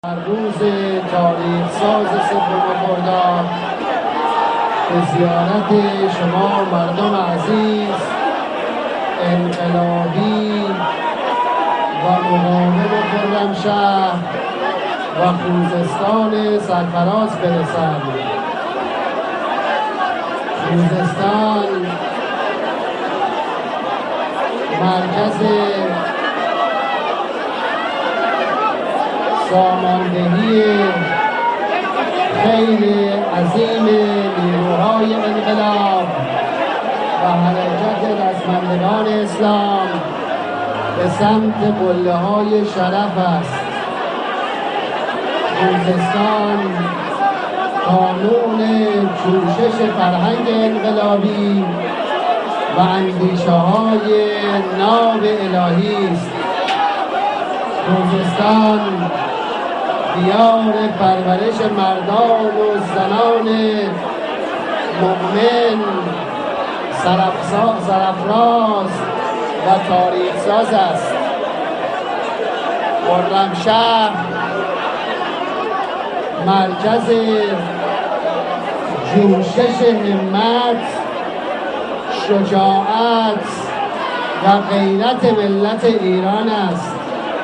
در روز تاریخ ساز سوم خرداد به زیارت شما مردم عزیز، انقلابی و مقاوم خرمشهر و خوزستان سرفراز برسم. خوزستان مرکز ساماندهی خیلی عظیم نیروهای انقلاب و حرکت رزمندگان اسلام به سمت قله‌های شرف است. خوزستان کانون جوشش فرهنگ انقلابی و اندیشه‌های ناب الهی است. خوزستان دیار پرورش مردان و زنان مؤمن، سرافراز و تاریخ ساز است. خرمشهر مرکز جوشش همت، شجاعت و غیرت ملت ایران است.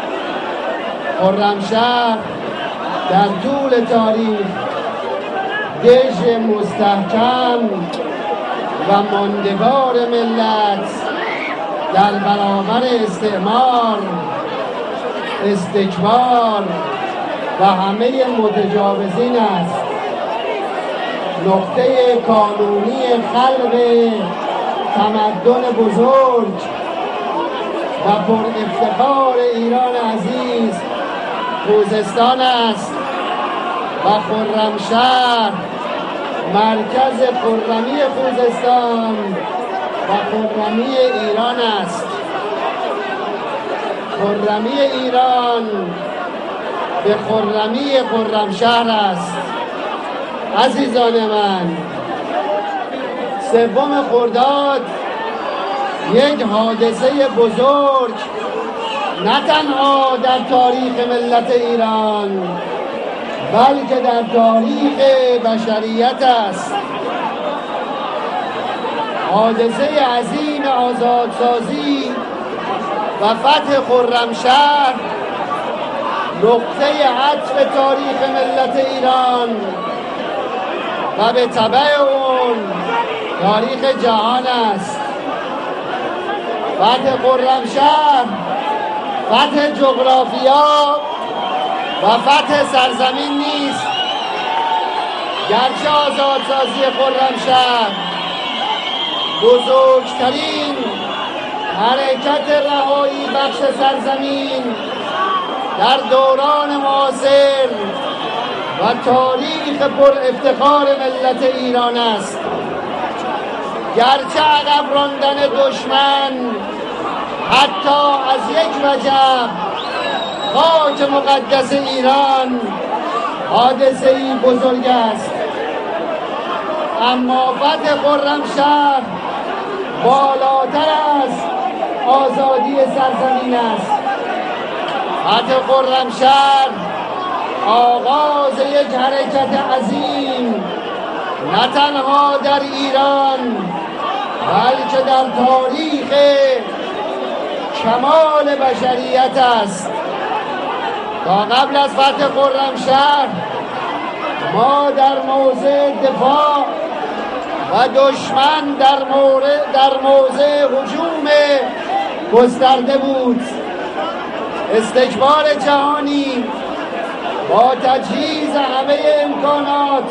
خرمشهر در طول تاریخ دژ مستحکم و ماندگار ملت در برابر استعمار، استکبار و همه متجاوزین است. نقطه کانونی خلق تمدن بزرگ و پر افتخار ایران عزیز خوزستان است و خرمشهر مرکز خرمی خوزستان و خرمی ایران است. خرمی ایران به خرمی خرمشهر است. عزیزان من، سوم خرداد یک حادثه بزرگ نه تنها در تاریخ ملت ایران بلکه در تاریخ بشریت است. حادثه عظیم آزادسازی و فتح خرمشهر نقطه عطف تاریخ ملت ایران و به تبع اون تاریخ جهان است. فتح خرمشهر فتح جغرافیا و فتح سرزمین نیست، گرچه آزادسازی خرمشهر بزرگترین حرکت رهایی بخش سرزمین در دوران معاصر و تاریخ پر افتخار ملت ایران است. گرچه عقب راندن دشمن حتی از یک وجب خاک مقدس ایران حادثه‌ای بزرگ است، اما فتح خرمشهر بالاتر از آزادی سرزمین است. فتح خرمشهر آغاز یک حرکت عظیم نه تنها در ایران بلکه در تاریخ کمال بشریت است. تا قبل از فتح خرمشهر ما در موضع دفاع و دشمن در موضع هجوم گسترده بود. استکبار جهانی با تجهیز همه امکانات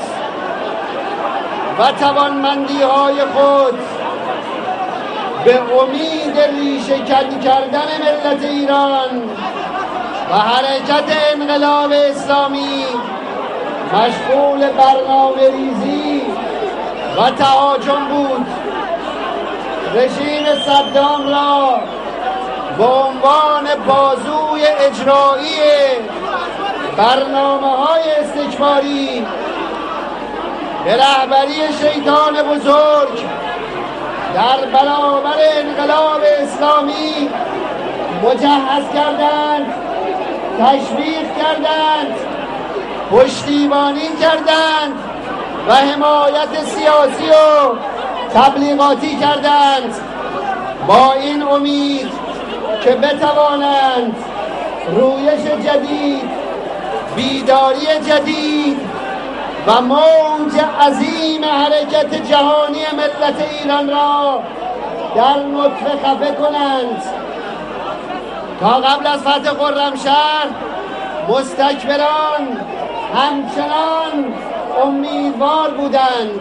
و توانمندی‌های خود به امید ریشه کن کردن ملت ایران و حرکت انقلاب اسلامی مشغول برنامه ریزی و تهاجم بود. رژیم صدام را به عنوان بازوی اجرایی برنامه‌های استکباری به رهبری شیطان بزرگ در برابر انقلاب اسلامی مجهز کردند، تشویق کردند پشتیبانی کردند و حمایت سیاسی و تبلیغاتی کردند با این امید که بتوانند رویش جدید، بیداری جدید و موج عظیم حرکت جهانی ملت ایران را در نطفه خفه کنند. تا قبل از فتح خرمشهر مستکبران همچنان امیدوار بودند،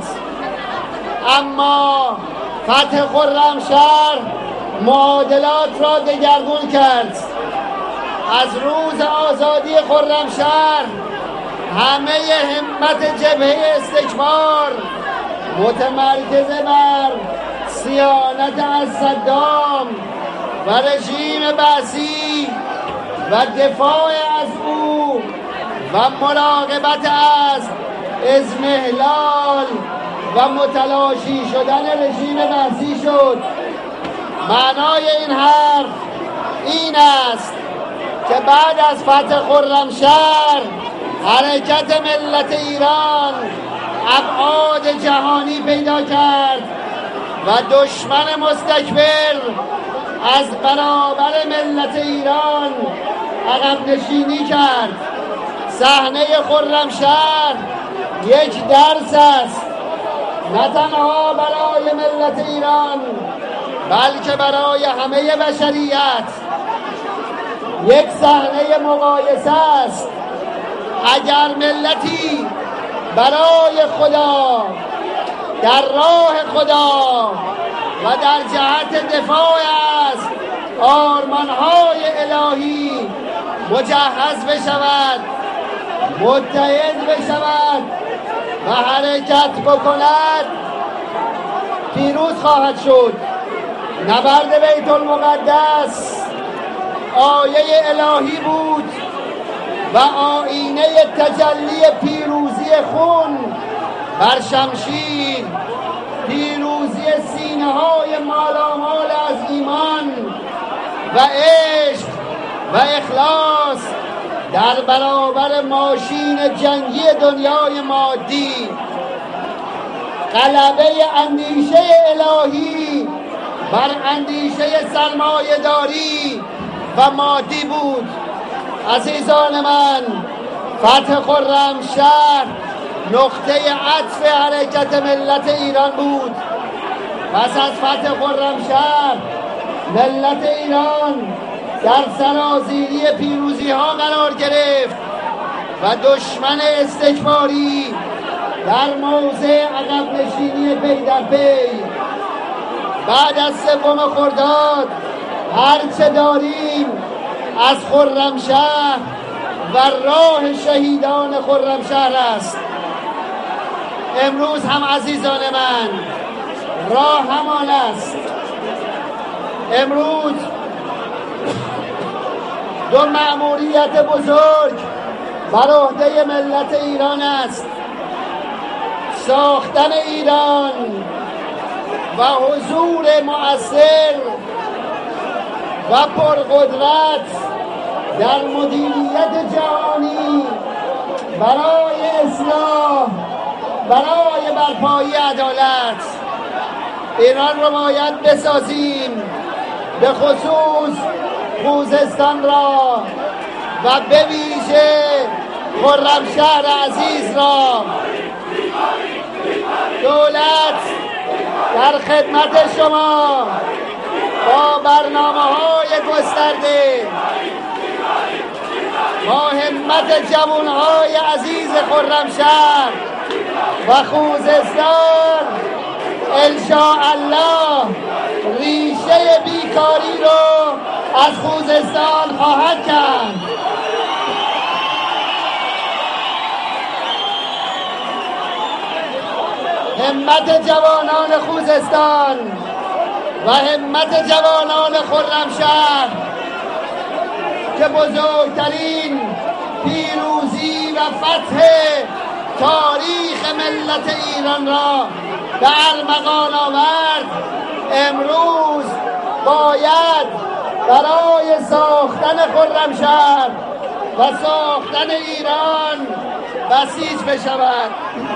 اما فتح خرمشهر معادلات را دگرگون کرد. از روز آزادی خرمشهر همه همت جبهه استکبار متمرکز بر صیانت از صدام و رژیم بعثی و دفاع از او و مراقبت از اضمحلال و متلاشی شدن رژیم بعثی شد. معنای این حرف این است که بعد از فتح خرمشهر حرکت ملت ایران ابعاد جهانی پیدا کرد و دشمن مستکبر از برابر ملت ایران عقب نشینی کرد. صحنه خرمشهر یک درس است، نه تنها برای ملت ایران بلکه برای همه بشریت. یک صحنه مقایسه است. اگر ملتی برای خدا، در راه خدا و در جهت دفاع از آرمانهای الهی مجهز بشود، متحد بشود و حرکت بکند، پیروز خواهد شد. نبرد بیت المقدس آیه الهی بود و آینه تجلی پیروزی خون بر شمشیر، پیروزی سینه های مالامال از ایمان و عشق و اخلاص در برابر ماشین جنگی دنیای مادی. غلبه اندیشه الهی بر اندیشه سرمایه‌داری و مادی بود. عزیزان من، فتح خرمشهر نقطه عطف حرکت ملت ایران بود. پس از فتح خرمشهر ملت ایران در سرازیری پیروزی ها قرار گرفت و دشمن استکباری در موضع عقب نشینی پی در پی. بعد از 3 خرداد هرچه داریم از خرمشهر و راه شهیدان خرمشهر است. امروز هم عزیزان من راه همان است. امروز 2 مأموریت بزرگ بر عهده ملت ایران است: ساختن ایران و حضور مؤثر و پرقدرت در مدیریت جهانی برای اصلاح، برای برپایی عدالت. ایران رو باید بسازیم، به خصوص خوزستان را و به ویژه خرمشهر عزیز را. دولت در خدمت شما با برنامه‌های گسترده، با همت جوانهای عزیز خرمشهر و خوزستان انشاءالله ریشه بیکاری رو از خوزستان خواهد کرد. همت جوانان خوزستان و همت جوانان خرمشهر که بزرگترین پیروزی و فتح تاریخ ملت ایران را به ارمغان آورد، امروز باید برای ساختن خرمشهر و ساختن ایران بسیج بشود.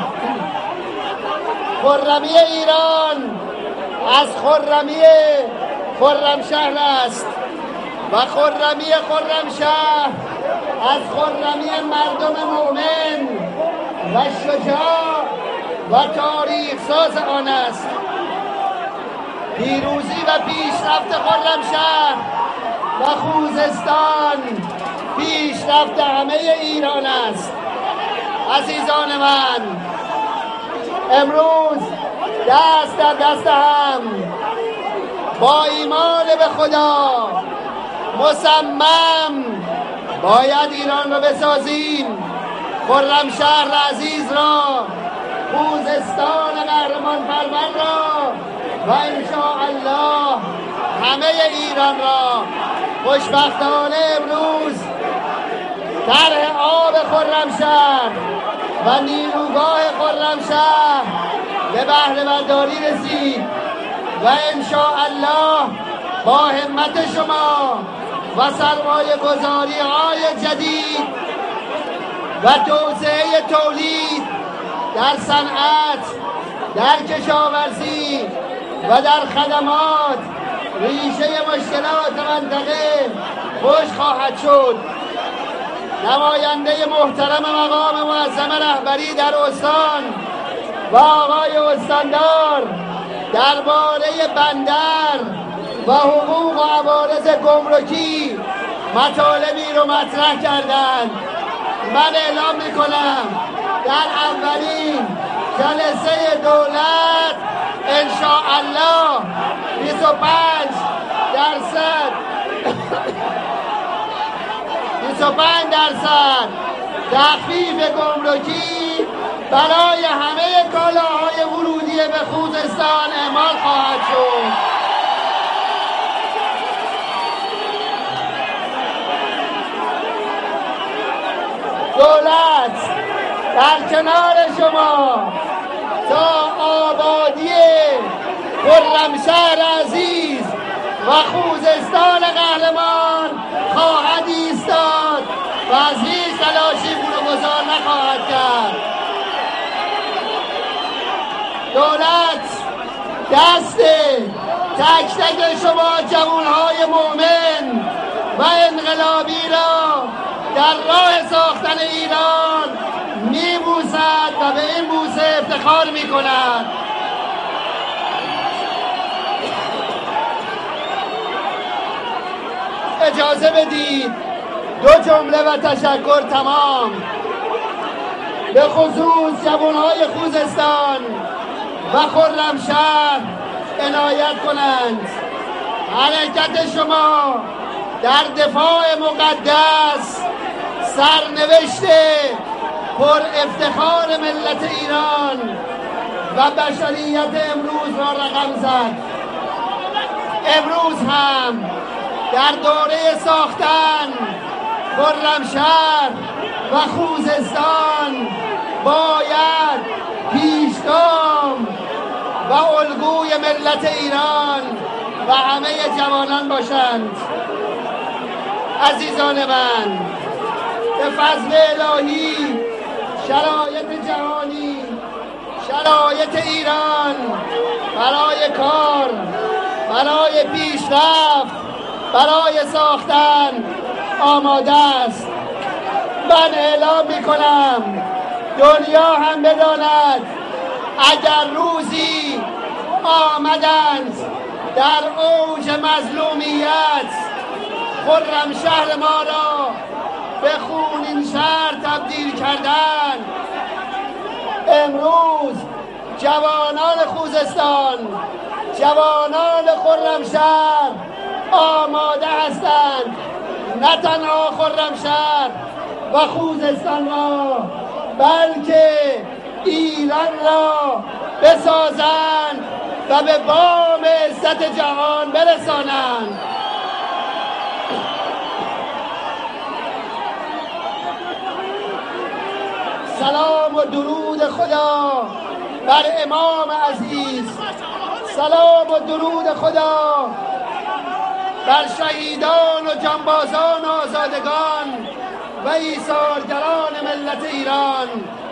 خرمی ایران از خرمی خرمشهر است و خرمی خرمشهر از خرمی مردم مؤمن و شجاع و تاریخ ساز آن است. پیروزی و پیشرفت خرمشهر و خوزستان پیشرفت همه ایران است. عزیزان من، امروز دست در دست هم با ایمان به خدا مصمم باید ایران را بسازیم، خرمشهر عزیز را، خوزستان قهرمان پرور را و انشاءالله همه ایران را. خوشبختانه امروز طرح آب خرمشهر و نیروگاه خرمشهر به بهره برداری رسید و انشاءالله با همت شما و سرمایه گذاری های جدید و توسعه تولید در صنعت، در کشاورزی و در خدمات ریشه مشکلات منطقه خوش خواهد شد. نماینده محترم مقام معظم رهبری در استان و آقای استاندار درباره بندر و حقوق و عوارض گمرکی مطالبی رو مطرح کردند. من اعلام میکنم در اولین جلسه دولت انشاءالله 25% تخفیف گمرکی برای همه کالاهای ورودی به خوزستان اعمال خواهد شد. دولت در کنار شما تا آبادی خرمشهر عزیز و خوزستان قهرمان خواهد ایستاد و از هیچ تلاشی بروگذار نخواهد کرد. دولت دست تک تک شما جوانهای مؤمن و انقلابی را در راه ساختن ایران میبوسد و به این بوسه افتخار میکند. اجازه بدید دو جمله و تشکر تمام به خصوص جوانهای خوزستان و خرمشهر عنایت کنند. حرکت شما در دفاع مقدس سرنوشت پر افتخار ملت ایران و بشریت امروز را رقم زد. امروز هم در دوره ساختن خرمشهر و خوزستان باید پیشگام و الگوی ملت ایران و همه جوانان باشند. عزیزان من، به فضل الهی شرایط جهانی، شرایط ایران برای کار، برای پیشرفت، برای ساختن آماده است. من اعلام میکنم دنیا هم بداند اگر روزی آمدند در اوج مظلومیت خرمشهر ما را به خونین شهر تبدیل کردند، امروز جوانان خوزستان، جوانان خرمشهر آماده هستند نه تنها خرمشهر و خوزستان را بلکه ایران را بسازند و به بام عزت جهان برسانند. سلام و درود خدا بر امام عزیز، سلام و درود خدا بر شهیدان و جانبازان و آزادگان و ایثارگران ملت ایران،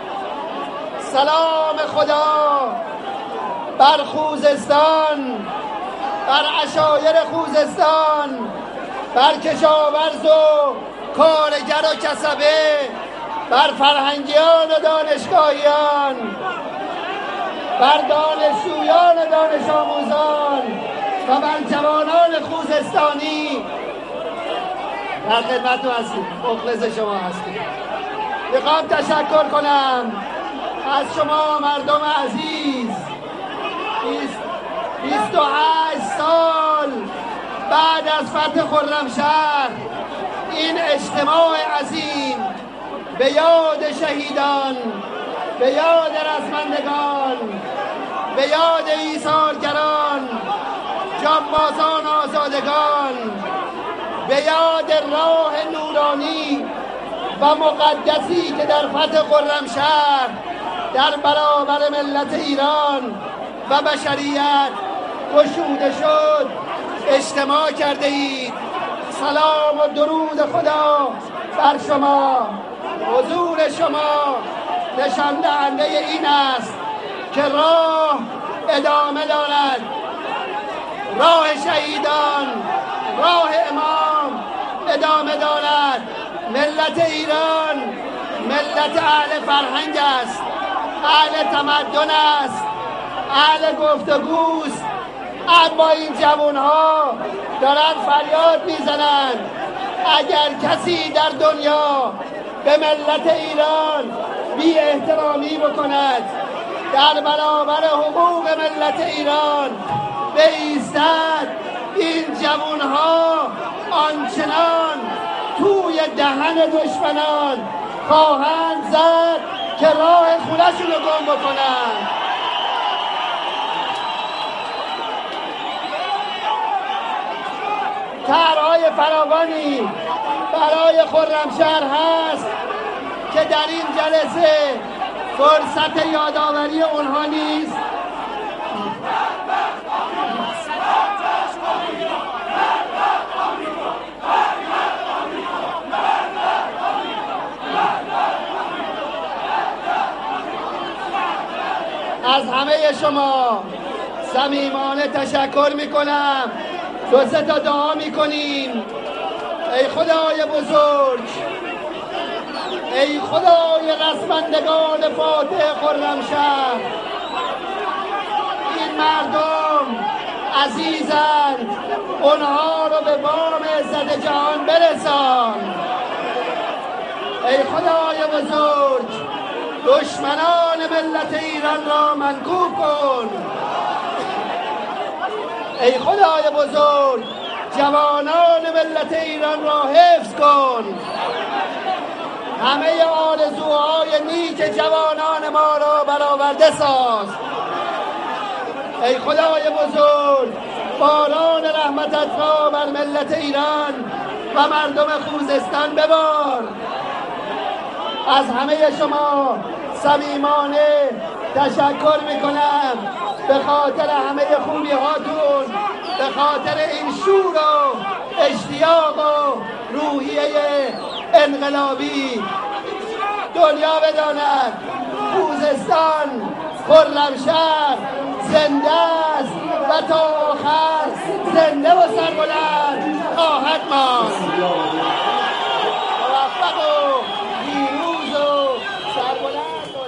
سلام خدا بر خوزستان، بر عشایر خوزستان، بر کشاورز و کارگر و کسبه، بر فرهنگیان و دانشگاهیان، بر دانشجویان و دانش آموزان و بر جوانان خوزستانی. در خدمتتون هستیم، مخلص شما هستیم. میخوام تشکر کنم از شما مردم عزیز. 28 سال بعد از فتح خرمشهر این اجتماع عظیم به یاد شهیدان، به یاد رزمندگان، به یاد ایثارگران، جانبازان آزادگان، به یاد راه نورانی و مقدسی که در فتح خرمشهر در برابر ملت ایران و بشریت گشوده شد اجتماع کرده اید. سلام و درود خدا بر شما. حضور شما نشان دهنده این است که راه ادامه دارد، راه شهیدان، راه امام ادامه دارد. ملت ایران ملت اهل فرهنگ است، اهل تمدن است، اهل گفتگوست. اما این جوانها دارن فریاد میزنند اگر کسی در دنیا به ملت ایران بی احترامی بکند، در برابر حقوق ملت ایران بایستد، این جوانها آنچنان توی دهن دشمنان خواهند زد که راه خونه‌شون رو گم بکنند. طرح‌های فراوانی برای خرمشهر هست که در این جلسه فرصت یادآوری اونها نیست. از همه شما صمیمانه تشکر میکنم. دو سه تا دعا میکنیم. ای خدای بزرگ، ای خدای رزمندگان فاتح خرمشهر، این مردم عزیزند، اونها رو به بام عزت جهان برسان. ای خدای بزرگ، دشمنان ملت ایران را منکوب کن. ای خدای بزرگ، جوانان ملت ایران را حفظ کن. همه آرزوهای نیک جوانان ما را برآورده ساز. ای خدای بزرگ، باران رحمتت را بر ملت ایران و مردم خوزستان ببار. از همه شما صمیمانه تشکر میکنم به خاطر همه خوبی هاتون، به خاطر این شور و اشتیاق و روحیه انقلابی. دنیا بداند خوزستان، خرمشهر زنده است و تا آخر زنده و سربلند خواهد ماند. موفق